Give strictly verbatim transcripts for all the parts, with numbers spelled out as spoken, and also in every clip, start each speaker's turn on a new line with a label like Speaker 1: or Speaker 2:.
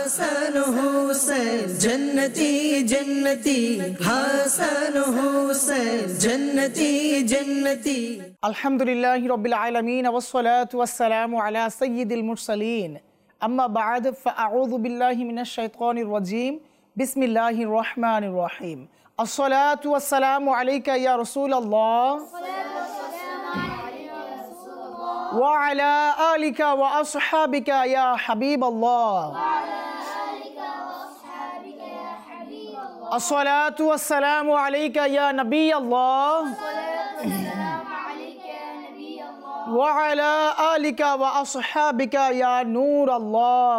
Speaker 1: হাসান হুসেন জন্নতি জন্নতি, হাসান হুসেন জন্নতি জন্নতি।
Speaker 2: আলহামদুলিল্লাহি রাব্বিল আলামিন ওয়াসসালাতু ওয়াসসালামু আলা সাইয়্যিদিল মুরসালিন, আম্মা বা'দ, ফাআউযু বিল্লাহি মিনাশ শাইতানির রাজীম, বিসমিল্লাহির রহমানির রহিম। আসসালাতু ওয়াসসালামু আলাইকা ইয়া রাসূলুল্লাহ ওয়া আলা আলিকা ওয়া আসহাবিকা ইয়া হাবিবাল্লাহ। আসসালাতু ওয়াসসালামু আলাইকা ইয়া নবিয়াল্লাহ ওয়া আলা আলিকা ওয়া আসহাবিকা ইয়া নূরাল্লাহ।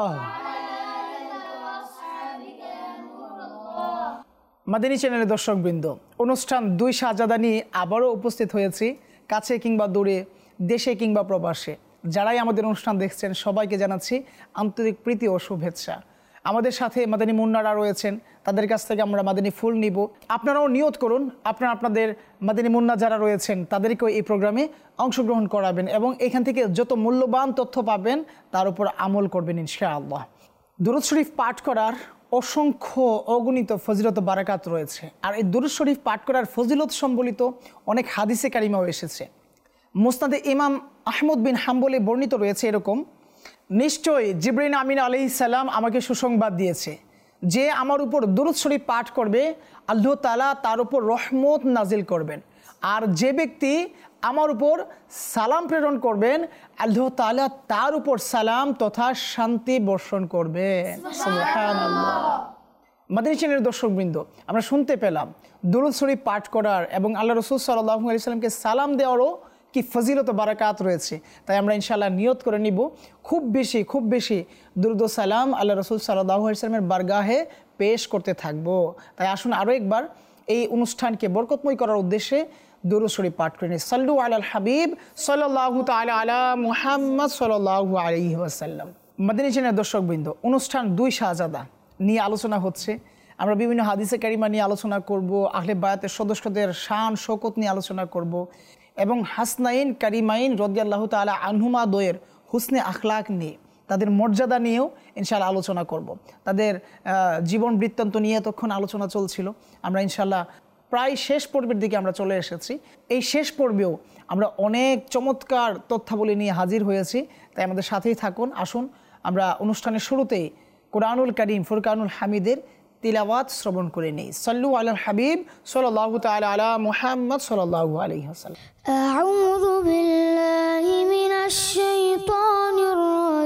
Speaker 2: মাদানী চ্যানেলের দর্শকবৃন্দ, অনুষ্ঠান দুই শাহজাদা নিয়ে আবারও উপস্থিত হয়েছি, কাছে কিংবা দূরে, দেশে কিংবা প্রবাসে। যারাই আমাদের অনুষ্ঠান দেখছেন সবাইকে জানাচ্ছি আন্তরিক প্রীতি ও শুভেচ্ছা। আমাদের সাথে মাদানী মুন্নারা রয়েছেন, তাদের কাছ থেকে আমরা মাদানী ফুল নিব। আপনারাও নিয়ত করুন, আপনারা আপনাদের মাদানী মুন্না যারা রয়েছেন তাদেরকেও এই প্রোগ্রামে অংশগ্রহণ করাবেন এবং এখান থেকে যত মূল্যবান তথ্য পাবেন তার উপর আমল করবেন ইনশাআল্লাহ। দুরূদ শরীফ পাঠ করার অসংখ্য অগণিত ফজিলত বারাকাত রয়েছে, আর এই দুরূদ শরীফ পাঠ করার ফজিলত সম্বলিত অনেক হাদিসে কারিমাও এসেছে। মুসনাদে ইমাম আহমদ বিন হাম্বলে বর্ণিত রয়েছে এরকম, নিশ্চয়ই জিবরিল আমিন আলাইহিস সালাম আমাকে সুসংবাদ দিয়েছে যে আমার উপর দুরূদ শরীফ পাঠ করবে আল্লাহ তাআলা তার উপর রহমত নাজিল করবেন, আর যে ব্যক্তি আমার উপর সালাম প্রেরণ করবেন আল্লাহ তাআলা তার উপর সালাম তথা শান্তি বর্ষণ করবেন। সুবহানাল্লাহ। মাদানী চ্যানেলের দর্শকবৃন্দ, আমরা শুনতে পেলাম দুরূদ শরীফ পাঠ করার এবং আল্লাহ রাসূল সাল্লাল্লাহু আলাইহি ওয়াসাল্লামকে সালাম দেওয়ারও কি ফজিলত বারাকাত রয়েছে। তাই আমরা ইনশাআল্লাহ নিয়ত করে নিব খুব বেশি খুব বেশি দুরূদ ও সালাম আল্লাহ রাসূল সাল্লাল্লাহু আলাইহি ওয়াসাল্লামের বারগাহে পেশ করতে থাকব। তাই আসুন আরও একবার এই অনুষ্ঠানকে বরকতময় করার উদ্দেশ্যে দুরূদ শরীফ পাঠ করে নিই। সাল্লু আলাল হাবিব সাল্লাল্লাহু তাআলা আলা মুহাম্মদ সাল্লাল্লাহু আলাইহি ওয়াসাল্লাম। মাদানী চ্যানেলের দর্শকবৃন্দ, অনুষ্ঠান দুই শাহজাদা নিয়ে আলোচনা হচ্ছে। আমরা বিভিন্ন হাদিসে কারিমা নিয়ে আলোচনা করব, আহলে বায়াতের সদস্যদের শান শৌকত নিয়ে আলোচনা করব এবং হাসনাইন কারিমাইন রাদিয়াল্লাহু তাআলা আনহুমা দোয়ের হুসনে আখলাক নিয়ে, তাদের মর্যাদা নিয়েও ইনশাআল্লাহ আলোচনা করব। তাদের জীবন বৃত্তান্ত নিয়ে তখন আলোচনা চলছিল। আমরা ইনশাআল্লাহ প্রায় শেষ পর্বের দিকে আমরা চলে এসেছি। এই শেষ পর্বেও আমরা অনেক চমৎকার তথ্যাবলী নিয়ে হাজির হয়েছি, তাই আমাদের সাথেই থাকুন। আসুন আমরা অনুষ্ঠানের শুরুতেই কোরআনুল কারীম ফুরকানুল হামিদের তিলাওয়াত শ্রবণ করে নেই। সাল্লু আলাল হাবিব সাল্লাল্লাহু তাআলা আলা মুহাম্মদ সাল্লাল্লাহু আলাইহি ওয়াসাল্লাম।
Speaker 3: আউযু বিল্লাহি মিনাশ শাইতানির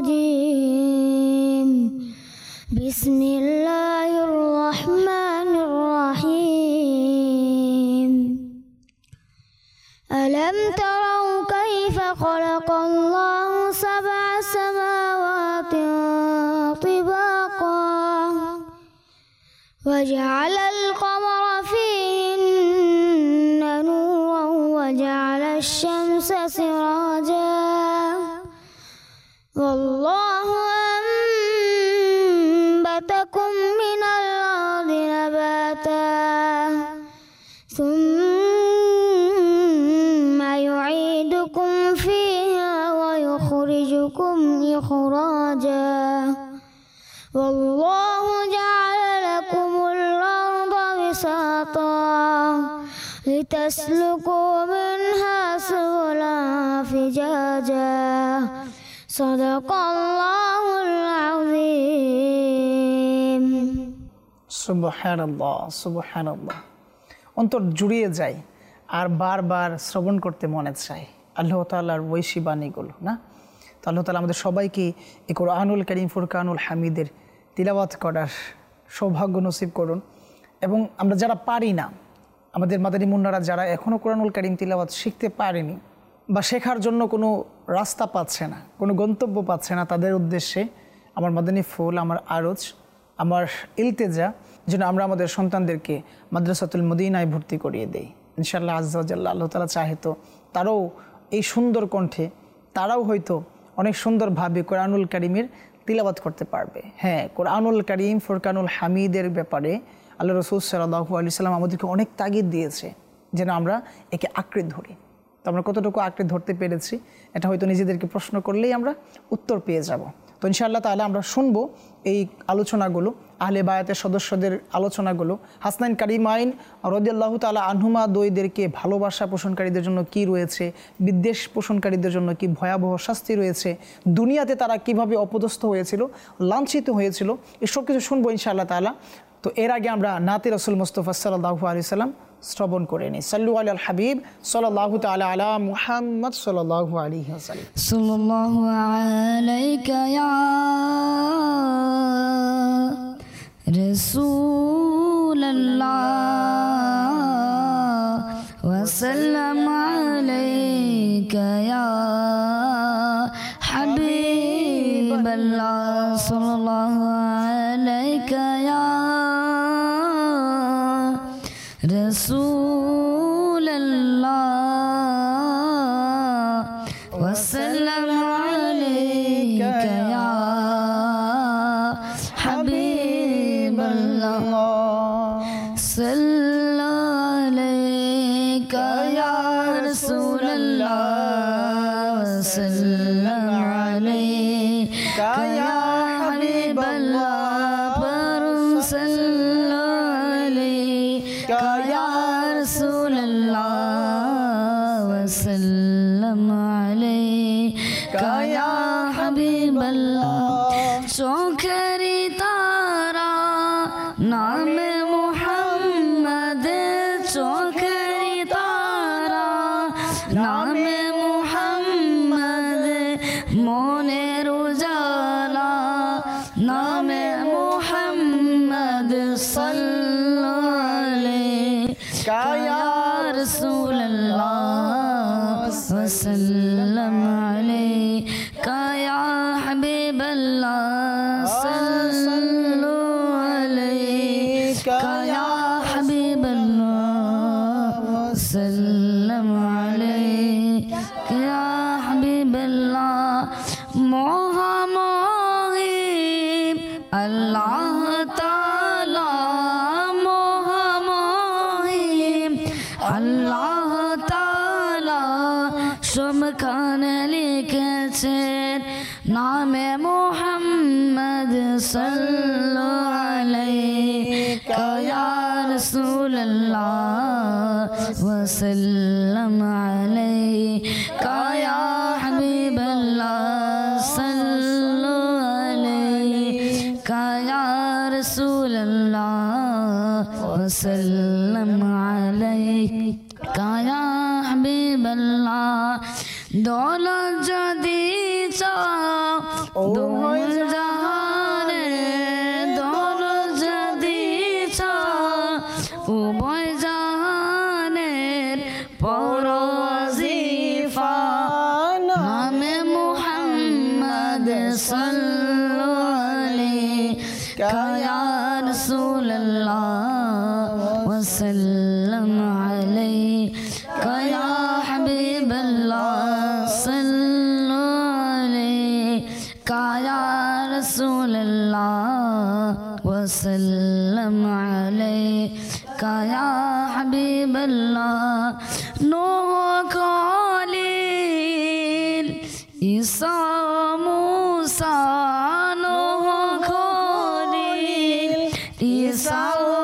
Speaker 3: রাজীম, বিসমিল্লাহির রহমানির রহিম। আলাম তারাউ কাইফা খালাকাল্লাহু সাবআ সামাওয়াতি তিবাকা وجعل القمر فيهن نورا وجعل الشمس سراجا والله أنبتكم من الأرض نباتا ثم يعيدكم فيها ويخرجكم إخراجا والله جعل لكم الأرض بساطا لتسلكوا منها سبلا فجاجا صدق الله العظيم।
Speaker 2: সুবহানাল্লাহ সুবহানাল্লাহ। অন্তর জুড়িয়ে যায় আর বারবার শ্রবণ করতে মনে চায় আল্লাহ তাআলার ঐশী বাণীগুলো, না? তো আল্লাহ তাআলা আমাদের সবাইকে এই কোরআনুল কারীম ফুরকানুল হামিদের তিলাওয়াত করার সৌভাগ্য নসিব করুন। এবং আমরা যারা পারি না, আমাদের মাদানী মুন্নারা যারা এখনও কোরআনুল কারীম তিলাওয়াত শিখতে পারেনি বা শেখার জন্য কোনো রাস্তা পাচ্ছে না, কোনো গন্তব্য পাচ্ছে না, তাদের উদ্দেশ্যে আমার মাদানী ফুল, আমার আরজ, আমার ইলতেজা যেন আমরা আমাদের সন্তানদেরকে মাদ্রাসাতুল মদিনায় ভর্তি করিয়ে দেই ইনশাআল্লাহ আজ্জা ওয়া জাল্লা। আল্লাহ তাআলা চাহে তো তারাও এই সুন্দর কণ্ঠে, তারাও হয়তো অনেক সুন্দরভাবে কোরআনুল কারীমের তিলাওয়াত করতে পারবে। হ্যাঁ, কোরআনুল কারীম ফুরকানুল হামিদের ব্যাপারে আল্লাহ রাসূল সাল্লাল্লাহু আলাইহি ওয়াসাল্লাম আমাদেরকে অনেক তাগিদ দিয়েছে যেন আমরা একে আঁকড়ে ধরি। তো আমরা কতটুকু আঁকড়ে ধরতে পেরেছি এটা হয়তো নিজেদেরকে প্রশ্ন করলেই আমরা উত্তর পেয়ে যাব। তো ইনশাআল্লাহ তাআলা আমরা শুনবো এই আলোচনাগুলো, আহলে বায়াতের সদস্যদের আলোচনাগুলো, হাসনাইন কারিমাইন রাদিয়াল্লাহু তাআলা আনহুমা দুইদেরকে ভালোবাসা পোষণকারীদের জন্য কি রয়েছে, বিদ্বেষ পোষণকারীদের জন্য কি ভয়াবহ শাস্তি রয়েছে, দুনিয়াতে তারা কিভাবে অপদস্থ হয়েছিল, লাঞ্ছিত হয়েছিল, এসব কিছু শুনবো ইনশাআল্লাহ তাআলা। তো এর আগে আমরা নাতে রাসূল মুস্তাফা সাল্লাল্লাহু আলাইহি সাল্লাম শ্রবণ করে নিই। সাল্লু আলাল হাবিব সাল্লাল্লাহু তাআলা আলা মুহাম্মদ সাল্লাল্লাহু আলাইহি ওয়াসাল্লাম।
Speaker 3: সাল্লাল্লাহু আলাইকা ইয়া রাসূলুল্লাহ ওয়া সাল্লাম আলাইকা ইয়া হাবিবাল্লাহ সাল্লাল্লাহু আলাইকা ইয়া رسول الله وسلم عليك يا حبيب الله صلى عليك يا رسول الله وسلم عليك يا حبيب الله يا رسول الله وسلم عليك يا حبيب الله চোখেরি তারা নামে মুহাম্মদ চোখেরি তারা নামে মুহাম্মদ মনের উজালা নামে মুহাম্মদ يا رسول الله وسلم عليك يا حبيب الله صلوا عليك يا حبيب الله وسلم عليك يا حبيب الله محمد الله تعالى আল্লাহ তাআলা সমখানে লিখেছেন নামে মুহাম্মদ সাল্লাল্লাহু আলাইকা ইয়া রাসূলুল্লাহ ওয়া সাল্লাম আলাইকা ইয়া হাবিবাল্লাহ সাল্লাল্লাহু আলাইকা ইয়া রাসূলুল্লাহ ওয়া সাল্লাম কায়া হাবিবাল্লাহ দৌলত যদি চাও দুই জাহানে দৌলত যদি চাও উভয় জাহানের পরওয়াজিফা নামে মুহাম্মদ সাল্লাল্লাহু আলাইকা ইয়া রাসূলুল্লাহ ওয়া সাল্লাম عليك يا حبيب الله صلوا عليك يا رسول الله وسلم عليك يا حبيب الله نوح خليل عيسى موسى نوح خليل عيسى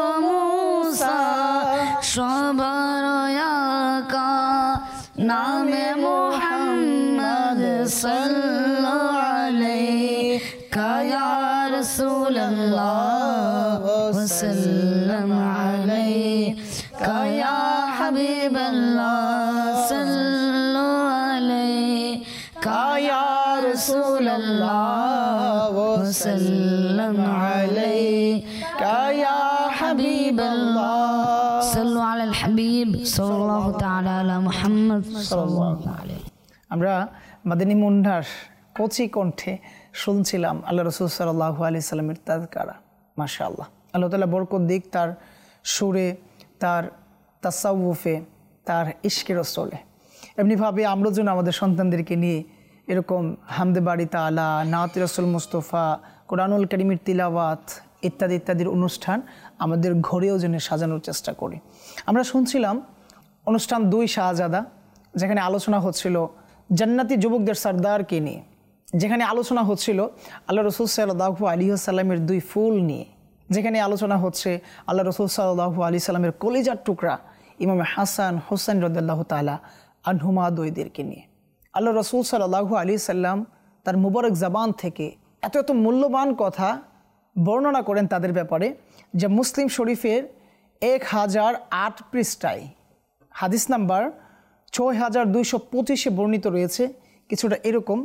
Speaker 3: সবার আকা নামে মুহাম্মদ সাল্লাল্লাহু আলাইকা ইয়া রাসূলুল্লাহ ওয়া সাল্লাম আলাইকা ইয়া হাবিবাল্লাহ সাল্লাল্লাহু আলাইকা ইয়া রাসূলুল্লাহ ওয়া সাল্লাম আলাইকা ইয়া হাবিবাল্লাহ صلوا على الحبيب صلى الله تعالى على محمد صلى الله عليه
Speaker 2: আমরা মাদানী মুন্নার কচি কণ্ঠে শুনছিলাম আল্লাহ রাসূল সাল্লাল্লাহু আলাইহি সাল্লামের তাযকিরা। মাশাআল্লাহ, আল্লাহ তাআলা বরকত দিক তার সুরে, তার তাসাউফে, তার ইশকে রাসূলে। এমনিভাবে আমরা যেন আমাদের সন্তানদেরকে নিয়ে এরকম হামদে বাড়ি তাআলা, নাত রাসূল মুস্তাফা, কোরআনুল কারীমের তিলাওয়াত ইত্যাদি ইত্যাদির অনুষ্ঠান আমাদের ঘরেও যেন সাজানোর চেষ্টা করি। আমরা শুনছিলাম অনুষ্ঠান দুই শাহজাদা, যেখানে আলোচনা হচ্ছিল জান্নাতি যুবকদের সর্দারকে নিয়ে, যেখানে আলোচনা হচ্ছিল আল্লাহ রসুল সাল্লাল্লাহু আলাইহি ওয়াসাল্লামের দুই ফুল নিয়ে, যেখানে আলোচনা হচ্ছে আল্লাহ রসুল সাল্লাল্লাহু আলাইহি সাল্লামের কলিজার টুকরা ইমাম হাসান হোসেন রাদিয়াল্লাহু তাআলা আনহুমা দুইদেরকে নিয়ে। আল্লাহ রসুল সাল্লাল্লাহু আলাইহি সাল্লাম তার মুবারক জবান থেকে এত এত মূল্যবান কথা বর্ণনা করেন তাদের ব্যাপারে, যে মুসলিম শরীফের এক হাজার আট পৃষ্ঠায় হাদিস নাম্বার ছয় হাজার দুইশো পঁচিশে বর্ণিত রয়েছে কিছুটা এরকম,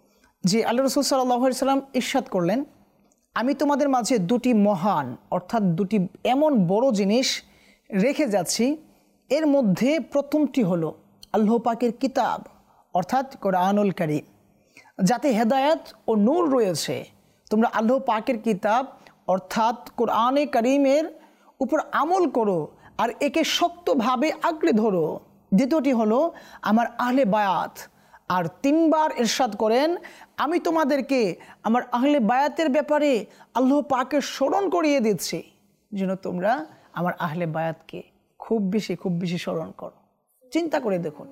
Speaker 2: যে আল্লাহ রসুল সাল্লাল্লাহু আলাইহি সাল্লাম ইরশাদ করলেন, আমি তোমাদের মাঝে দুটি মহান অর্থাৎ দুটি এমন বড় জিনিস রেখে যাচ্ছি, এর মধ্যে প্রথমটি হলো আল্লাহ পাকের কিতাব অর্থাৎ কোরআনুল কারীম, যাতে হেদায়েত ও নূর রয়েছে। তোমরা আল্লাহ পাকের কিতাব অর্থাৎ কোরআনে কারীমের উপর আমল করো আর একে শক্তভাবে আঁকড়ে ধরো। দ্বিতীয়টি হলো আমার আহলে বায়াত, আর তিনবার ইরশাদ করেন, আমি তোমাদেরকে আমার আহলে বায়াতের ব্যাপারে আল্লাহ পাকের স্মরণ করিয়ে দিচ্ছি, যেন তোমরা আমার আহলে বায়াতকে খুব বেশি খুব বেশি স্মরণ করো। চিন্তা করে দেখুন,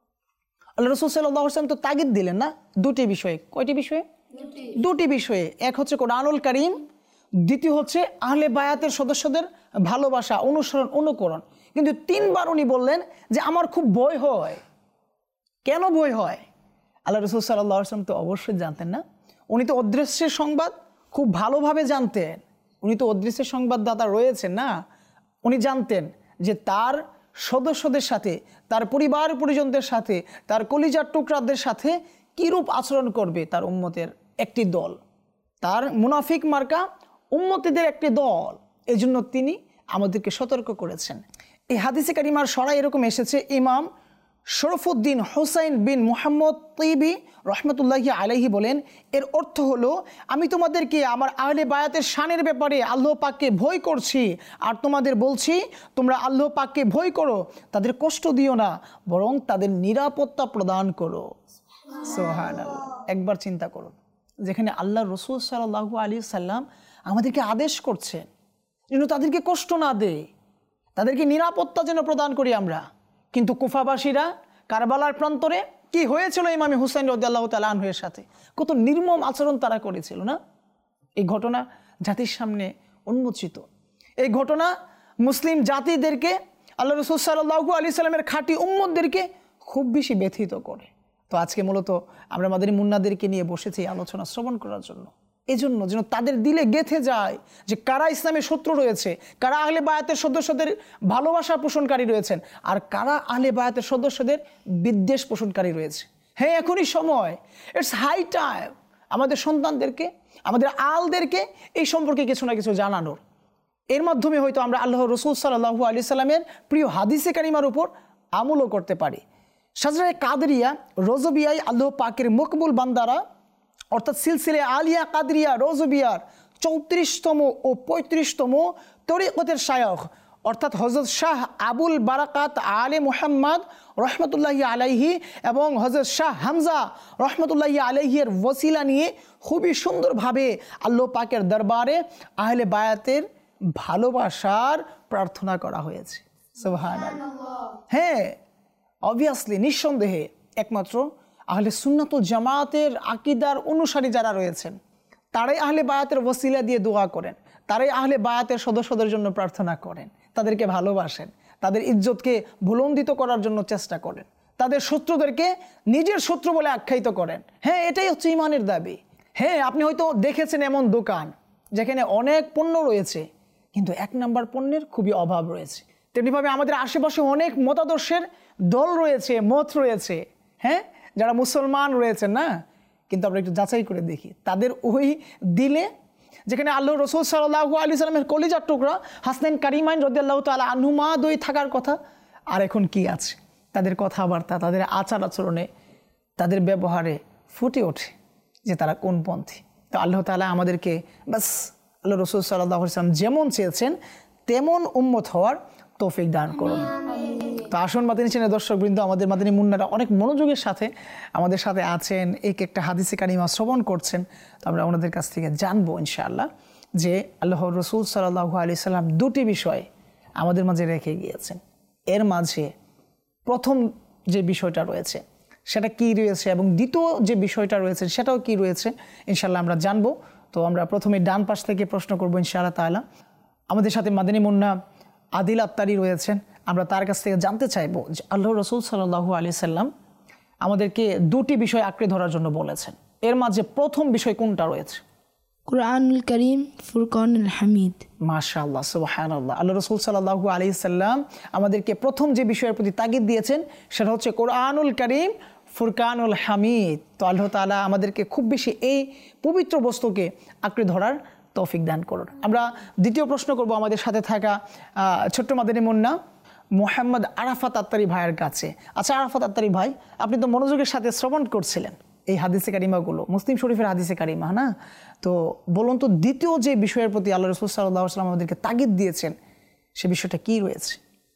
Speaker 2: আল্লাহ রাসূল সাল্লাল্লাহু আলাইহি ওয়াসাল্লাম তো তাগিদ দিলেন না দুটি বিষয়ে। কয়টি বিষয়ে? দুটি বিষয়ে। এক হচ্ছে কোরআনুল কারীম, দ্বিতীয় হচ্ছে আহলে বায়াতের সদস্যদের ভালোবাসা, অনুসরণ, অনুকরণ। কিন্তু তিনবার উনি বললেন যে আমার খুব ভয় হয়। কেন ভয় হয়? আল্লাহ রাসূল সাল্লাল্লাহু আলাইহি ওয়াসাল্লাম তো অবশ্যই জানতেন না, উনি তো অদৃশ্যের সংবাদ খুব ভালোভাবে জানতেন। উনি তো অদৃশ্যের সংবাদদাতা রয়েছেন না, উনি জানতেন যে তার সদস্যদের সাথে, তার পরিবার পরিজনদের সাথে, তার কলিজার টুকরাদের সাথে কীরূপ আচরণ করবে তার উম্মতের একটি দল, তার মুনাফিক মার্কা উম্মতিদের একটি দল। এই জন্য তিনি আমাদেরকে সতর্ক করেছেন। এই হাদিসে কারিমার সরাই এরকম এসেছে, ইমাম শরফুদ্দিন হুসাইন বিন মুহাম্মদ তৈবি রহমতুল্লাহি আলাইহি বলেন, এর অর্থ হলো আমি তোমাদেরকে আমার আহলে বায়াতের শানের ব্যাপারে আল্লাহ পাককে ভয় করছি, আর তোমাদের বলছি তোমরা আল্লাহ পাককে ভয় করো, তাদের কষ্ট দিও না, বরং তাদের নিরাপত্তা প্রদান করো। সুবহানাল্লাহ। একবার চিন্তা করুন, যেখানে আল্লাহ রসুল সাল্লাল্লাহু আলাইহি সাল্লাম আমাদেরকে আদেশ করছেন যেন তাদেরকে কষ্ট না দেয়, তাদেরকে নিরাপত্তা যেন প্রদান করি আমরা। কিন্তু কুফাবাসীরা কারবালার প্রান্তরে কি হয়েছিল ইমামে হুসাইন রাদিয়াল্লাহু তাআলা আনহুর সাথে, কত নির্মম আচরণ তারা করেছিল না। এই ঘটনা জাতির সামনে উন্মোচিত। এই ঘটনা মুসলিম জাতিদেরকে, আল্লাহ রাসূল সাল্লাল্লাহু আলাইহি সাল্লামের খাঁটি উম্মতদেরকে খুব বেশি ব্যথিত করে। তো আজকে মূলত আমরা মাদানী মুন্নাদেরকে নিয়ে বসেছি আলোচনা শ্রবণ করার জন্য, এই জন্য যেন তাদের দিলে গেঁথে যায় যে কারা ইসলামের শত্রু রয়েছে, কারা আহলে বায়াতের সদস্যদের ভালোবাসা পোষণকারী রয়েছেন, আর কারা আহলে বায়াতের সদস্যদের বিদ্বেষ পোষণকারী রয়েছে। হ্যাঁ, এখনই সময়, ইটস হাই টাইম আমাদের সন্তানদেরকে, আমাদের আলদেরকে এই সম্পর্কে কিছু না কিছু জানানোর। এর মাধ্যমে হয়তো আমরা আল্লাহ রসুল সাল্লাল্লাহু আলাইহি সাল্লামের প্রিয় হাদিসে কারিমার উপর আমলও করতে পারি। শাজরায়ে কাদরিয়া রজবিয়ায় আল্লাহ পাকের মকবুল বান্দারা অর্থাৎ সিলসিলে আলিয়া কাদরিয়া রজবিয়ার চৌত্রিশতম ও পঁয়ত্রিশতম তরিকতের শায়খ অর্থাৎ হযরত শাহ আবুল বারাকাত আলে মুহাম্মদ রহমতুল্লাহি আলাইহি এবং হযরত শাহ হামজা রহমতুল্লাহি আলাইহির ওসিলা নিয়ে খুবই সুন্দরভাবে আল্লাহ পাকের দরবারে আহলে বায়াতের ভালোবাসার প্রার্থনা করা হয়েছে। সুবহানাল্লাহ। হ্যাঁ, অবভিয়াসলি, নিঃসন্দেহে একমাত্র আহলে সুন্নাতুল জামাতের আকীদার অনুসারী যারা রয়েছেন তারাই আহলে বায়াতের ওসিলা দিয়ে দোয়া করেন, তারাই আহলে বায়াতের সদস্যদের জন্য প্রার্থনা করেন, তাদেরকে ভালোবাসেন, তাদের ইজ্জতকে ভুলন্দিত করার জন্য চেষ্টা করেন, তাদের শত্রুদেরকে নিজের শত্রু বলে আখ্যায়িত করেন। হ্যাঁ, এটাই হচ্ছে ইমানের দাবি। হ্যাঁ, আপনি হয়তো দেখেছেন এমন দোকান যেখানে অনেক পণ্য রয়েছে কিন্তু এক নাম্বার পণ্যের খুবই অভাব রয়েছে। তেমনিভাবে আমাদের আশেপাশে অনেক মতাদর্শের দল রয়েছে, মত রয়েছে, হ্যাঁ, যারা মুসলমান রয়েছেন না, কিন্তু আমরা একটু যাচাই করে দেখি তাদের ওই দিলে যেখানে আল্লাহ রসুল সাল্লাল্লাহু আলাইহি সাল্লামের কলিজার টুকরা হাসনাইন কারিমাইন রাদিয়াল্লাহু তাআলা আনহুমা দুই থাকার কথা, আর এখন কি আছে তাদের কথাবার্তা, তাদের আচার আচরণে, তাদের ব্যবহারে ফুটে ওঠে যে তারা কোন পন্থী। তো আল্লাহ তাআলা আমাদেরকে বাস আল্লাহ রসুল সাল্লাল্লাহু আলাইহি সাল্লাম যেমন চেয়েছেন তেমন উম্মত হওয়ার তৌফিক দান করুন। তো আসুন মাদানী চ্যানেলের দর্শকবৃন্দ, আমাদের মাদানী মুন্নারা অনেক মনোযোগের সাথে আমাদের সাথে আছেন, এক একটা হাদিসে কারিমা শ্রবণ করছেন। তো আমরা ওনাদের কাছ থেকে জানবো ইনশাআল্লাহ যে আল্লাহ রসুল সাল্লাল্লাহু আলাইহি সাল্লাম দুটি বিষয় আমাদের মাঝে রেখে গিয়েছেন। এর মাঝে প্রথম যে বিষয়টা রয়েছে সেটা কি রয়েছে এবং দ্বিতীয় যে বিষয়টা রয়েছে সেটাও কি রয়েছে ইনশাআল্লাহ আমরা জানবো। তো আমরা প্রথমে ডান পাশ থেকে প্রশ্ন করবো ইনশাআল্লাহ তাআলা। আমাদের সাথে মাদানী মুন্না আদিল আত্তারি রয়েছেন, আমরা তার কাছ থেকে জানতে চাইবো যে আল্লাহ রাসূল সাল্লাল্লাহু আলাইহি সাল্লাম আমাদেরকে দুটি বিষয় আঁকড়ে ধরার জন্য বলেছেন, এর মাঝে প্রথম বিষয় কোনটা রয়েছে?
Speaker 4: কুরআনুল কারীম, ফুরকানুল হামিদ।
Speaker 2: মাশাআল্লাহ, সুবহানাল্লাহ। আল্লাহ রাসূল সাল্লাল্লাহু আলাইহি সাল্লাম আমাদেরকে প্রথম যে বিষয়ের প্রতি তাগিদ দিয়েছেন সেটা হচ্ছে কোরআনুল কারীম, ফুরকানুল হামিদ। তো আল্লাহ তাআলা আমাদেরকে খুব বেশি এই পবিত্র বস্তুকে আঁকড়ে ধরার তৌফিক দান করুন। আমরা দ্বিতীয় প্রশ্ন করব আমাদের সাথে থাকা ছোট্ট মাদানী মুন্না মোহাম্মদ আরাফাত আত্তারি ভাইয়ের কাছে। আচ্ছা আরাফাত আত্তারি ভাই, আপনি তো মনোযোগের সাথে শ্রবণ করছিলেন এই হাদিসে কারিমাগুলো, মুসলিম শরীফের হাদিসে কারিমা না? তো বলুন তো দ্বিতীয় যে বিষয়ের প্রতি আল্লাহ রাসূল সাল্লাল্লাহু আলাইহি ওয়াসাল্লাম আমাদেরকে তাগিদ দিয়েছেন সে বিষয়টা কি রয়েছে?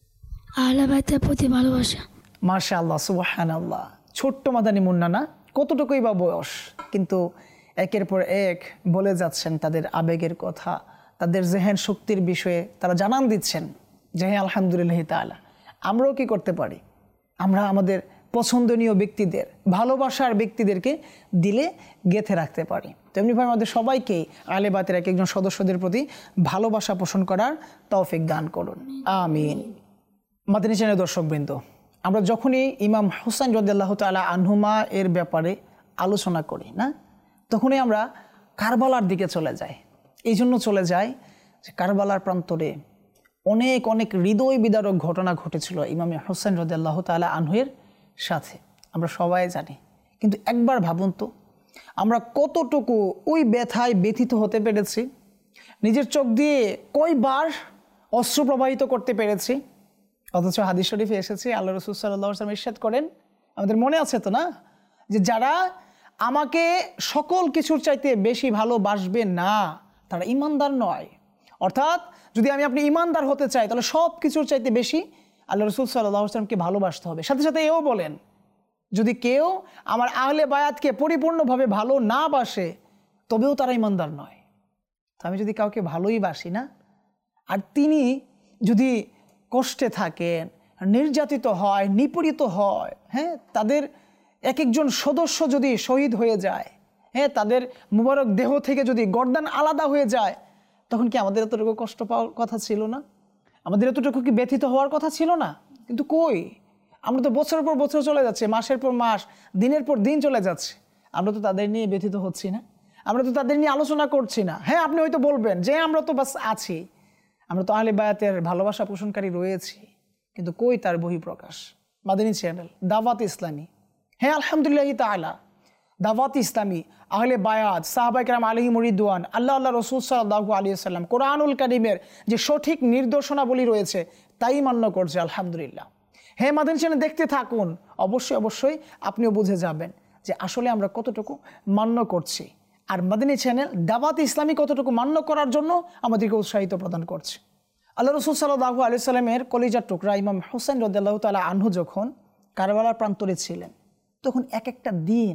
Speaker 4: আহলে বাইতের প্রতি ভালোবাসা।
Speaker 2: মাশাআল্লাহ, সুবহানাল্লাহ। ছোট্ট মাদানী মুন্না না, কতটুকুই বা বয়স, কিন্তু একের পর এক বলে যাচ্ছেন তাদের আবেগের কথা, তাদের জেহেন শক্তির বিষয়ে তারা জানান দিচ্ছেন যে হ্যাঁ আলহামদুলিল্লাহ তাআলা আমরাও কি করতে পারি, আমরা আমাদের পছন্দনীয় ব্যক্তিদের, ভালোবাসার ব্যক্তিদেরকে দিলে গেঁথে রাখতে পারি। তেমনিভাবে আমাদের সবাইকেই আহলে বাইতের এক একজন সদস্যদের প্রতি ভালোবাসা পোষণ করার তৌফিক দান করুন, আমিন। মাদানী চ্যানেলের দর্শকবৃন্দ, আমরা যখনই ইমাম হুসাইন রাদিয়াল্লাহু তাআলা আনহুমা এর ব্যাপারে আলোচনা করি না, তখনই আমরা কারবালার দিকে চলে যাই। এই জন্য চলে যাই যে কারবালার প্রান্তরে অনেক অনেক হৃদয় বিদারক ঘটনা ঘটেছিল ইমাম হুসাইন রাদিয়াল্লাহু তাআলা আনহুর সাথে, আমরা সবাই জানি। কিন্তু একবার ভাবুন তো আমরা কতটুকু ওই ব্যথায় ব্যথিত হতে পেরেছি, নিজের চোখ দিয়ে কয়বার অশ্রু প্রবাহিত করতে পেরেছি। অথচ হাদিস শরীফে এসেছে আল্লাহ রাসূল সাল্লাল্লাহু আলাইহি ওয়াসাল্লাম ইরশাদ করেন, আমাদের মনে আছে তো না, যে যারা আমাকে সকল কিছুর চাইতে বেশি ভালোবাসবে না তারা ঈমানদার নয়। অর্থাৎ যদি আমি আপনি ঈমানদার হতে চাই তাহলে সব কিছুর চাইতে বেশি আল্লাহ রাসূল সাল্লাল্লাহু আলাইহি ওয়াসাল্লামকে ভালোবাসতে হবে। সাথে সাথে এও বলেন, যদি কেউ আমার আহলে বায়াতকে পরিপূর্ণভাবে ভালো না বাসে তবেও তারা ঈমানদার নয়। তো আমি যদি কাউকে ভালোই বাসি না, আর তিনি যদি কষ্টে থাকেন, নির্যাতিত হয়, নিপীড়িত হয়, হ্যাঁ তাদের এক একজন সদস্য যদি শহীদ হয়ে যায়, হ্যাঁ তাদের মুবারক দেহ থেকে যদি গর্দান আলাদা হয়ে যায়, তখন কি আমাদের এতটুকু কষ্ট পাওয়ার কথা ছিল না? আমাদের এতটুকু কি ব্যথিত হওয়ার কথা ছিল না? কিন্তু কই, আমরা তো বছরের পর বছর চলে যাচ্ছে, মাসের পর মাস, দিনের পর দিন চলে যাচ্ছে, আমরা তো তাদের নিয়ে ব্যথিত হচ্ছি না, আমরা তো তাদের নিয়ে আলোচনা করছি না। হ্যাঁ আপনি হয়তো বলবেন যে আমরা তো বাস আছি, আমরা তো আহলে বায়াতের ভালোবাসা পোষণকারী রয়েছি, কিন্তু কই তার বহিঃপ্রকাশ? মাদানী চ্যানেল, দাওয়াত ইসলামী, হ্যাঁ আলহামদুলিল্লাহ তাআলা দাওয়াত ইসলামী, আহলে বায়াত, সাহাবায়ে কেরাম আলাইহিমুর রিদওয়ান, আল্লাহ আল্লাহ রাসূল সাল্লাল্লাহু আলাইহি ওয়াসাল্লাম, কোরআনুল কারীমের যে সঠিক নির্দেশনাবলী রয়েছে তাই মান্য করছে আলহামদুলিল্লাহ। হ্যাঁ মাদানী চ্যানেল দেখতে থাকুন, অবশ্যই অবশ্যই আপনিও বুঝে যাবেন যে আসলে আমরা কতটুকু মান্য করছি, আর মাদানী চ্যানেল দাওয়াত ইসলামী কতটুকু মান্য করার জন্য আমাদেরকে উৎসাহিত প্রদান করছে। আল্লাহ রাসূল সাল্লাল্লাহু আলাইহি ওয়াসাল্লামের কলিজার টুকরা ইমাম হুসাইন রাদিয়াল্লাহু তাআলা আনহু যখন কারবালার প্রান্তরে ছিলেন, তখন এক একটা দিন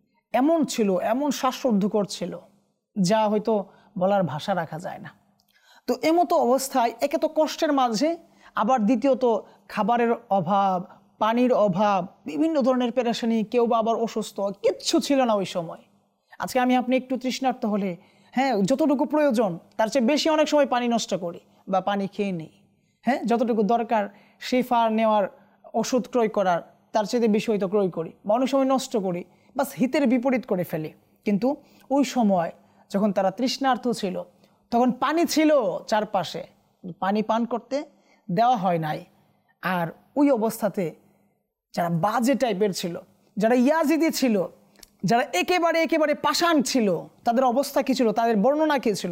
Speaker 2: এমন ছিল, এমন শ্বাসরুদ্ধকর ছিল যা হয়তো বলার ভাষা রাখা যায় না। তো এমতো অবস্থায় একে তো কষ্টের মাঝে আবার দ্বিতীয়ত খাবারের অভাব, পানির অভাব, বিভিন্ন ধরনের পেরেশানি, কেউ বা আবার অসুস্থ, কিচ্ছু ছিল না ওই সময়। আজকে আমি আপনি একটু তৃষ্ণার্ত হলে হ্যাঁ যতটুকু প্রয়োজন তার চেয়ে বেশি অনেক সময় পানি নষ্ট করি বা পানি খেয়ে নিই, হ্যাঁ যতটুকু দরকার শিফা নেওয়ার, ওষুধ ক্রয় করার তার চেয়ে বেশি হয়তো ক্রয় করি বা অনেক সময় নষ্ট করি, বাস হিতের বিপরীত করে ফেলি। কিন্তু ওই সময় যখন তারা তৃষ্ণার্ত ছিল তখন পানি ছিল চারপাশে, পানি পান করতে দেওয়া হয় নাই। আর ওই অবস্থাতে যারা বাজে টাইপের ছিল, যারা ইয়াজিদি ছিল, যারা একেবারে একেবারে পাষাণ ছিল, তাদের অবস্থা কী ছিল, তাদের বর্ণনা কী ছিল?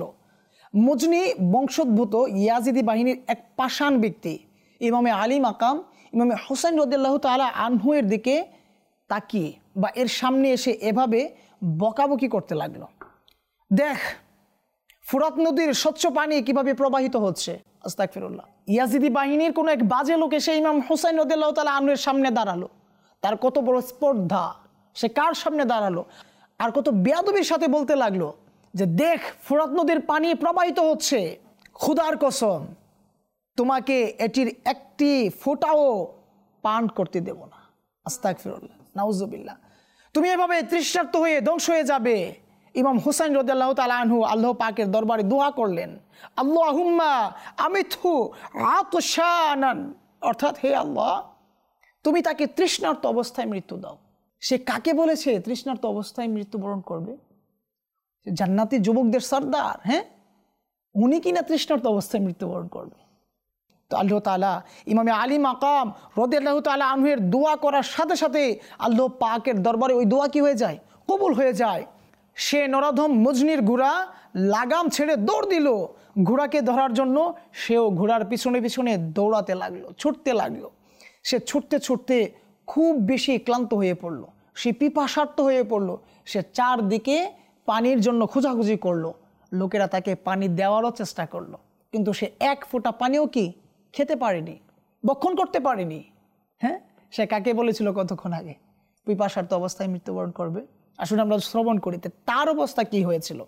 Speaker 2: মজনি বংশোদ্ভূত ইয়াজিদি বাহিনীর এক পাষাণ ব্যক্তি ইমামে আলী মাকাম ইমামে হুসাইন রাদিয়াল্লাহু তাআলা আনহুয়ের দিকে তাকিয়ে বা এর সামনে এসে এভাবে বকাবকি করতে লাগলো, দেখ ফুরাত নদীর স্বচ্ছ পানি কিভাবে প্রবাহিত হচ্ছে, আস্তাগফিরুল্লাহ। ইয়াজিদি বাহিনীর কোনো এক বাজে লোক এসে ইমাম হুসাইন রাদিয়াল্লাহু তাআলা আনহুয়ের সামনে দাঁড়ালো, তার কত বড় স্পর্ধা, সে কার সামনে দাঁড়ালো আর কত বেয়াদবির সাথে বলতে লাগলো যে দেখ ফুরাত নদীর পানি প্রবাহিত হচ্ছে, খুদার কসম তোমাকে এটির একটি ফোঁটাও পান করতে দেব না। আস্তাগফিরুল্লাহ, নাউজুবিল্লাহ। তুমি এভাবে তৃষ্ণার্ত হয়ে ধ্বংস হয়ে যাবে। ইমাম হুসাইন রাদিয়াল্লাহু তাআলা আনহু আল্লাহ পাকের দরবারে দোয়া করলেন, আল্লাহুম্মা আমিতহু আতশানান, অর্থাৎ হে আল্লাহ তুমি তাকে তৃষ্ণার্ত অবস্থায় মৃত্যু দাও। সে কাকে বলেছে তৃষ্ণার্ত অবস্থায় মৃত্যুবরণ করবে? জান্নাতি যুবকদের সর্দার, হ্যাঁ, উনি কিনা তৃষ্ণার্ত অবস্থায় মৃত্যুবরণ করবে। তো আল্লাহ তাআলা ইমামে আলী মাকাম রাদিয়াল্লাহু তাআলা আনহুর দোয়া করার সাথে সাথে আল্লাহ পাকের দরবারে ওই দোয়া কি হয়ে যায়? কবুল হয়ে যায়। সে নরাধম মজনির ঘোড়া লাগাম ছেড়ে দৌড় দিল ঘোড়াকে ধরার জন্য। সেও ঘোড়ার পিছনে পিছনে দৌড়াতে লাগলো, ছুটতে লাগলো। সে ছুটতে ছুটতে খুব বেশি ক্লান্ত হয়ে পড়ল, সে পিপাসার্ত হয়ে পড়ল। সে চারদিকে পানির জন্য খোঁজাখুঁজি করলো, লোকেরা তাকে পানি দেওয়ারও চেষ্টা করলো, কিন্তু সে এক ফোঁটা পানিও কি খেতে পারেনি, ভক্ষণ করতে পারেনি। হ্যাঁ, সে কাকে বলেছিল কতক্ষণ আগে পিপাসার্ত অবস্থায় মৃত্যুবরণ করবে? আসলে আমরা শ্রবণ করিতে তার অবস্থা কি হয়েছিল।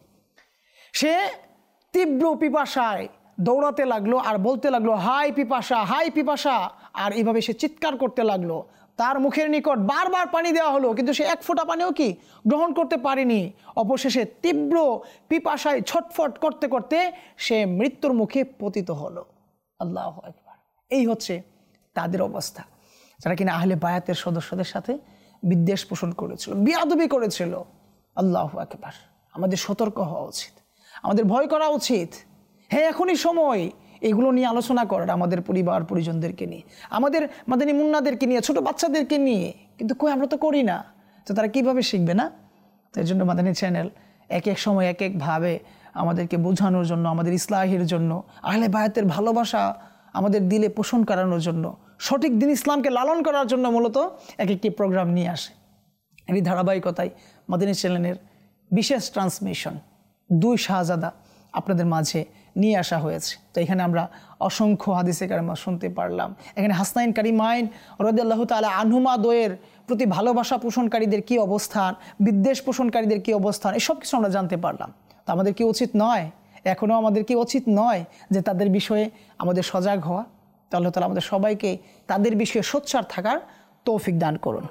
Speaker 2: সে তীব্র পিপাসায় দৌড়াতে লাগলো আর বলতে লাগলো, হাই পিপাসা, হাই পিপাসা। আর এইভাবে সে চিৎকার করতে লাগলো। তার মুখের নিকট বারবার পানি দেওয়া হলো, কিন্তু সে এক ফোঁটা পানিও কি গ্রহণ করতে পারেনি। অবশেষে তীব্র পিপাসায় ছটফট করতে করতে সে মৃত্যুর মুখে পতিত হলো। আল্লাহু আকবার। এই হচ্ছে তাদের অবস্থা, যারা কিনা আহলে বায়াতের সদস্যদের সাথে বিদ্বেষ পোষণ করেছিল, বিয়াদবি করেছিল। আল্লাহু আকবার। আমাদের সতর্ক হওয়া উচিত, আমাদের ভয় করা উচিত। হ্যাঁ, এখনই সময় এগুলো নিয়ে আলোচনা করার, আমাদের পরিবার পরিজনদেরকে নিয়ে, আমাদের মাদানী মুন্নাদেরকে নিয়ে, ছোট বাচ্চাদেরকে নিয়ে। কিন্তু কই, আমরা তো করি না, তো তারা কিভাবে শিখবে না? তো এর জন্য মাদানী চ্যানেল এক এক সময় এক একভাবে আমাদেরকে বোঝানোর জন্য, আমাদের ইসলাহের জন্য, আহলে বায়াতের ভালোবাসা আমাদের দিলে পোষণ করানোর জন্য, সঠিক দিন ইসলামকে লালন করার জন্য মূলত এক একটি প্রোগ্রাম নিয়ে আসে। এই ধারাবাহিকতায় মাদানী চ্যানেলের বিশেষ ট্রান্সমিশন দুই শাহজাদা আপনাদের মাঝে নিয়ে আসা হয়েছে। তো এখানে আমরা অসংখ্য হাদিসে কারিমা শুনতে পারলাম। এখানে হাসনাইন কারিমাইন রাদিয়াল্লাহু তাআলা আনহুমা দ্বয়ের প্রতি ভালোবাসা পোষণকারীদের কি অবস্থান, বিদ্বেষ পোষণকারীদের কি অবস্থান, এসব কিছু আমরা জানতে পারলাম। তো আমাদের কি উচিত নয়, এখনও আমাদের কি উচিত নয় যে তাদের বিষয়ে আমাদের সজাগ হওয়া? তো আল্লাহ তাআলা আমাদের সবাইকে তাদের বিষয়ে সোচ্চার থাকার তৌফিক দান করুন।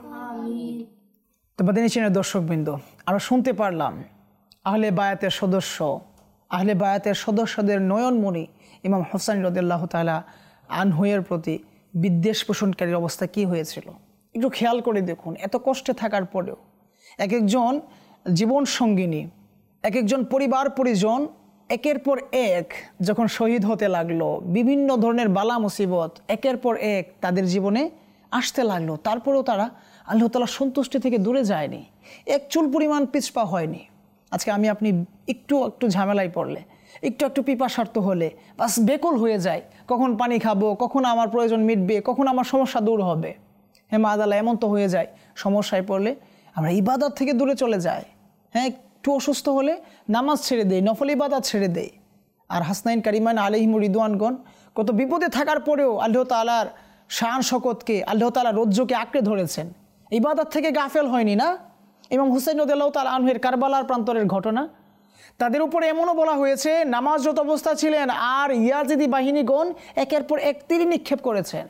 Speaker 2: তো মাদানী চ্যানেলের দর্শকবৃন্দ, আমরা শুনতে পারলাম আহলে বায়াতের সদস্য, আহলে বায়াতের সদস্যদের নয়নমণি ইমাম হুসাইন রাদিয়াল্লাহু তাআলা আনহুয়ের প্রতি বিদ্বেষ পোষণকারীর অবস্থা কি হয়েছিল। একটু খেয়াল করে দেখুন, এত কষ্টে থাকার পরেও এক একজন জীবন সঙ্গিনী, এক একজন পরিবার পরিজন একের পর এক যখন শহীদ হতে লাগলো, বিভিন্ন ধরনের বালা মুসিবত একের পর এক তাদের জীবনে আসতে লাগলো, তারপরেও তারা আল্লাহ তাআলার সন্তুষ্টি থেকে দূরে যায়নি, এক চুল পরিমাণ পিছপা হয়নি। আজকে আমি আপনি একটু একটু ঝামেলায় পড়লে, একটু একটু পিপাসার্ত হলে বাস বেকুল হয়ে যায়, কখন পানি খাবো, কখন আমার প্রয়োজন মিটবে, কখন আমার সমস্যা দূর হবে। হ্যাঁ মাদালা, এমন তো হয়ে যায় সমস্যায় পড়লে আমরা ইবাদত থেকে দূরে চলে যাই। হ্যাঁ, একটু অসুস্থ হলে নামাজ ছেড়ে দেই, নফল ইবাদত ছেড়ে দেই। আর হাসনাইন কারিমান আলাইহিম রিদওয়ানগণ কত বিপদে থাকার পরেও আল্লাহ তাআলার শান শকতকে, আল্লাহ তাআলার রজ্জুকে আঁকড়ে ধরেছেন, ইবাদত থেকে গাফেল হয়নি না? ইমাম হুসাইন রাদিয়াল্লাহু তাআলা আনহুর কারবালার প্রান্তরের ঘটনা, তাদের উপরে এমনও বলা হয়েছে নামাজরত অবস্থা ছিলেন আর ইয়াজিদি বাহিনীগণ একের পর এক তীর নিক্ষেপ করেছেন,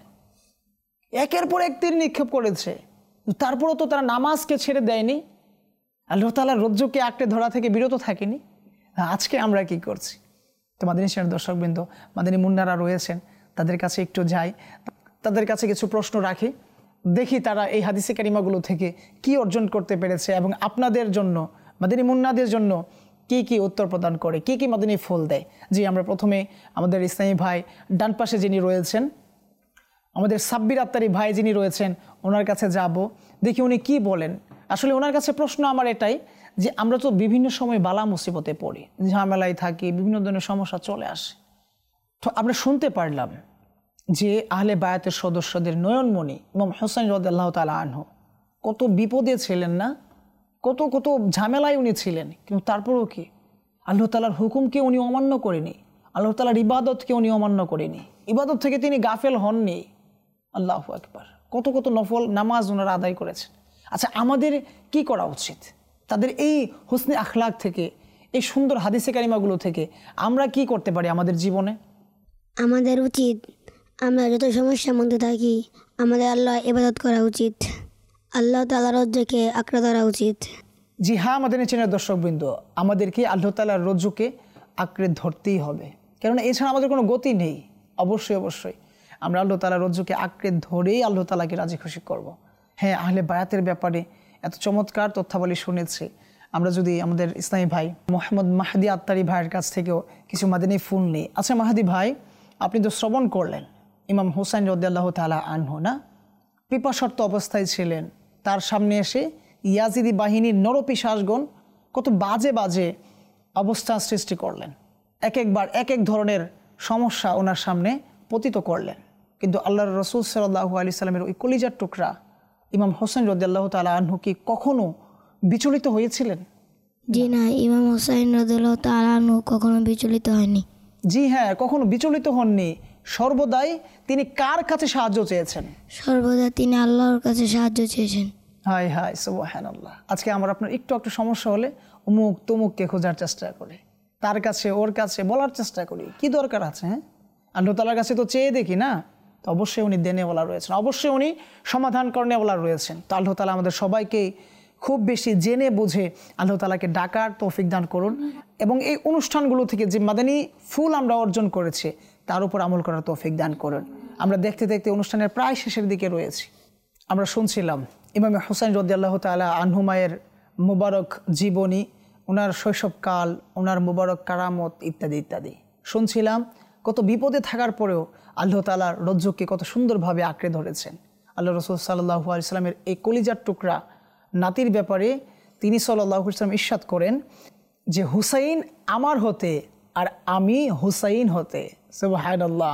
Speaker 2: একের পর এক তীর নিক্ষেপ করেছে, তারপরও তো তারা নামাজকে ছেড়ে দেয়নি, আল্লাহ তাআলার রজ্জুকে আঁকড়ে ধরা থেকে বিরত থাকেনি। আজকে আমরা কি করছি? তো মাদানী চ্যানেলের দর্শকবৃন্দ, মাদানী মুন্নারা রয়েছেন, তাদের কাছে একটু যাই, তাদের কাছে কিছু প্রশ্ন রাখি, দেখি তারা এই হাদিসে কারিমাগুলো থেকে কি অর্জন করতে পেরেছে এবং আপনাদের জন্য, মাদানী মুন্নাদের জন্য কি কি উত্তর প্রদান করে, কি কি মাদানী ফুল দেয়। জি, আমরা প্রথমে আমাদের ইসলামী ভাই ডান পাশে যিনি রয়েছেন, আমাদের সাব্বির আত্তারি ভাই যিনি রয়েছেন, ওনার কাছে যাব, দেখি উনি কি বলেন। আসলে ওনার কাছে প্রশ্ন আমার এটাই যে আমরা তো বিভিন্ন সময় বালা মুসিবতে পড়ি, ঝামেলায় থাকি, বিভিন্ন ধরনের সমস্যা চলে আসে। তো আমরা শুনতে পারলাম যে আহলে বায়াতের সদস্যদের নয়নমণি ইমাম হুসাইন রাদিয়াল্লাহু তাআলা আনহু কত বিপদে ছিলেন না, কত কত ঝামেলায় উনি ছিলেন, কিন্তু তারপরেও কি আল্লাহ তাআলার হুকুমকে উনি অমান্য করেনি, আল্লাহ তাআলার ইবাদতকে উনি অমান্য করেনি, ইবাদত থেকে তিনি গাফেল হননি। আল্লাহু আকবার। কত কত নফল নামাজ ওনারা আদায় করেছেন। আচ্ছা, আমাদের কি করা উচিত? তাদের এই হুসনে আখলাক থেকে, এই সুন্দর হাদিসে কারিমাগুলো থেকে আমরা কি করতে পারি আমাদের জীবনে?
Speaker 5: আমাদের উচিত আমরা যত সমস্যার মধ্যে থাকি আমাদের আল্লাহ ইবাদত করা উচিত। আল্লাহ তাআলার রজ্জুকে আঁকড়ে ধরা উচিত।
Speaker 2: জি হ্যাঁ মাদানী চ্যানেলের দর্শকবৃন্দ, আমাদেরকে আল্লাহ তাআলার রজ্জুকে আঁকড়ে ধরতেই হবে, কেননা এছাড়া আমাদের কোনো গতি নেই। অবশ্যই অবশ্যই আমরা আল্লাহ তাআলার রজ্জুকে আঁকড়ে ধরেই আল্লাহ তাআলাকে রাজি খুশি করব। হ্যাঁ, আহলে বায়াতের ব্যাপারে এত চমৎকার তথ্যাবলী শুনেছি। আমরা যদি আমাদের ইসলামী ভাই মোহাম্মদ মাহদি আত্তারি ভাইয়ের কাছ থেকেও কিছু মাদানী ফুল নিই। আচ্ছা মাহদি ভাই, আপনি তো শ্রবণ করলেন ইমাম হুসাইন রাদিয়াল্লাহু তাআলা আনহু না পিপাসার্ত অবস্থায় ছিলেন, তার সামনে এসে ইয়াজিদি বাহিনীর নরপিশাচগণ কত বাজে বাজে অবস্থা সৃষ্টি করলেন, এক একবার এক এক ধরনের সমস্যা ওনার সামনে পতিত করলেন। কিন্তু আল্লাহর রাসূল সাল্লাল্লাহু আলাইহি সাল্লামের ওই কলিজার টুকরা ইমাম হোসেন রাদিয়াল্লাহু তাআলা আনহু কি কখনো বিচলিত হয়েছিলেন?
Speaker 5: জি না, ইমাম হুসাইন রাদিয়াল্লাহু তাআলা আনহু কখনো বিচলিত হয়নি।
Speaker 2: জি হ্যাঁ, কখনো বিচলিত হননি। সর্বদাই তিনি কার কাছে সাহায্য চেয়েছেন?
Speaker 5: সর্বদা তিনি আল্লাহর কাছে সাহায্য চেয়েছেন।
Speaker 2: হায় হায় সুবহানাল্লাহ। আজকে আমার আপনার একটু একটু সমস্যা হলে অমুক তমুককে খোঁজার চেষ্টা করে, তার কাছে ওর কাছে বলার চেষ্টা করি, কি দরকার আছে? হ্যাঁ, আল্লাহ তাআলার কাছে তো চেয়ে দেখি না। তো অবশ্যই উনি দেনেওয়ালা রয়েছেন, অবশ্যই উনি সমাধান করনেওয়ালা রয়েছেন। তো আল্লাহ তাআলা আমাদের সবাইকেই খুব বেশি জেনে বুঝে আল্লাহ তাআলাকে ডাকার তৌফিক দান করুন, এবং এই অনুষ্ঠানগুলো থেকে যে মাদানী ফুল আমরা অর্জন করেছি তার উপর আমল করার তৌফিক দান করুন। আমরা দেখতে দেখতে অনুষ্ঠানের প্রায় শেষের দিকে রয়েছি। আমরা শুনছিলাম ইমাম হুসাইন রাদিয়াল্লাহু তাআলা আনহুমায়ের মুবারক জীবনী, ওনার শৈশবকাল, ওনার মুবারক কারামত ইত্যাদি ইত্যাদি শুনছিলাম। কত বিপদে থাকার পরেও আল্লাহ তাআলার রজ্জুকে কত সুন্দরভাবে আঁকড়ে ধরেছেন। আল্লাহ রাসূল সাল্লাল্লাহু আলাইহি সাল্লামের এই কলিজার টুকরা নাতির ব্যাপারে তিনি সাল্লাল্লাহু আলাইহি সাল্লাম ইরশাদ করেন যে হুসাইন আমার হতে আর আমি হুসাইন হতে। সুবহানাল্লাহ।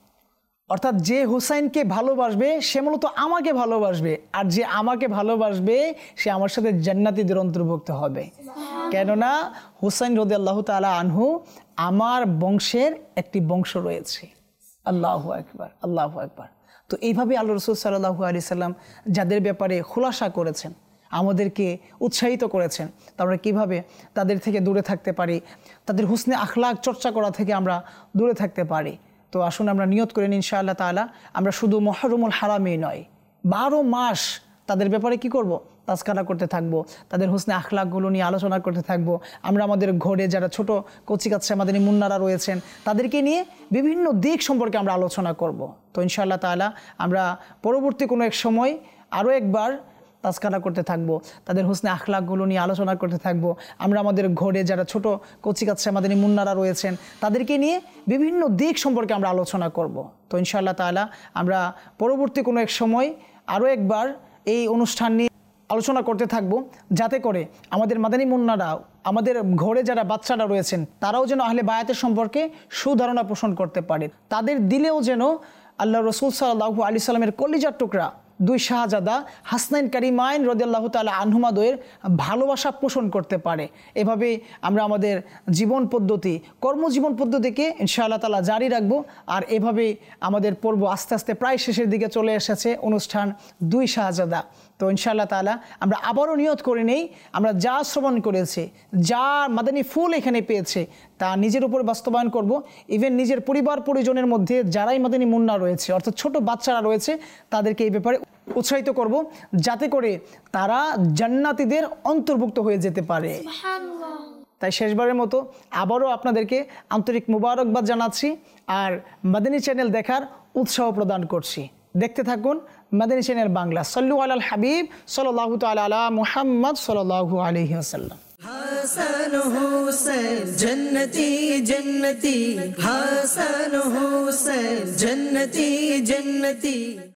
Speaker 2: অর্থাৎ যে হুসাইনকে ভালোবাসবে সে মূলত আমাকে ভালোবাসবে, আর যে আমাকে ভালোবাসবে সে আমার সাথে জান্নাতীদের অন্তর্ভুক্ত হবে। কেননা হুসাইন রাদিয়াল্লাহু তাআলা আনহু আমার বংশের একটি বংশ রয়েছে। আল্লাহু আকবার, আল্লাহু আকবার। তো এইভাবে আল্লাহ রাসূল সাল্লাল্লাহু আলাইহি সাল্লাম যাদের ব্যাপারে খোলাসা করেছেন, আমাদেরকে উৎসাহিত করেছেন, তারপরে কিভাবে তাদের থেকে দূরে থাকতে পারি, তাদের হুসনে আখলাক চর্চা করা থেকে আমরা দূরে থাকতে পারি। তো আসুন আমরা নিয়ত করেন ইনশাআল্লাহ তাআলা আমরা শুধু মুহররমুল হারামেই নয়, বারো মাস তাদের ব্যাপারে কি করব? তাজকিরা করতে থাকবো, তাদের হুসনে আখলাকগুলো নিয়ে আলোচনা করতে থাকবো। আমরা আমাদের ঘরে যারা ছোট কচিকাচ্ছা মাদানী মুন্নারা রয়েছেন তাদেরকে নিয়ে বিভিন্ন দিক সম্পর্কে আমরা আলোচনা করব। তো ইনশাআল্লাহ তাআলা আমরা পরবর্তী কোনো এক সময় আরও একবার তাজকিরা করতে থাকবো, তাদের হুসনে আখলাকগুলো নিয়ে আলোচনা করতে থাকবো। আমরা আমাদের ঘরে যারা ছোট কচিকাচ্ছা মাদানী মুন্নারা রয়েছেন তাদেরকে নিয়ে বিভিন্ন দিক সম্পর্কে আমরা আলোচনা করব। তো ইনশাআল্লাহ তাআলা আমরা পরবর্তী কোনো এক সময় আরও একবার এই অনুষ্ঠান নিয়ে আলোচনা করতে থাকবো, যাতে করে আমাদের মাদানী মুন্নারাও, আমাদের ঘরে যারা বাচ্চারা রয়েছেন তারাও যেন আহলে বায়াতের সম্পর্কে সুধারণা পোষণ করতে পারে, তাদের দিলেও যেন আল্লাহ রাসূল সাল্লাল্লাহু আলাইহি সাল্লামের কলিজার টুকরা দুই শাহজাদা হাসনাইন কারিমাইন রাদিয়াল্লাহু তাআলা আনহুমা দ্বয়ের ভালোবাসা পোষণ করতে পারে। এভাবে আমরা আমাদের জীবন পদ্ধতি, কর্মজীবন পদ্ধতিকে ইনশাআল্লাহ তাআলা জারি রাখবো। আর এভাবেই আমাদের পর্ব আস্তে আস্তে প্রায় শেষের দিকে চলে এসেছে অনুষ্ঠান দুই শাহজাদা। তো ইনশাআল্লাহ তাআলা আমরা আবারও নিয়ত করে নেই, আমরা যা শ্রবণ করেছি, যা মাদানী ফুল এখানে পেয়েছে তা নিজের উপর বাস্তবায়ন করব। ইভেন নিজের পরিবার পরিজনের মধ্যে যারাই মাদানী মুন্না রয়েছে, অর্থাৎ ছোট বাচ্চারা রয়েছে, তাদেরকে এই ব্যাপারে উৎসাহিত করব, যাতে করে তারা জান্নাতীদের অন্তর্ভুক্ত হয়ে যেতে পারে। তাই শেষবারের মতো আবারও আপনাদেরকে আন্তরিক মুবারকবাদ জানাচ্ছি, আর মাদানী চ্যানেল দেখার উৎসাহ প্রদান করছি। দেখতে থাকুন মাদানী চ্যানেল বাংলা। সাল্লু আলাল হাবিব সাল্লাল্লাহু তাআলা আলা মুহাম্মদ সাল্লাল্লাহু আলাইহি ওয়াসাল্লাম।
Speaker 1: হাসান হুসেন জন্নতি জন্নতি, হাসান হুসেন জন্নতি জন্নতি।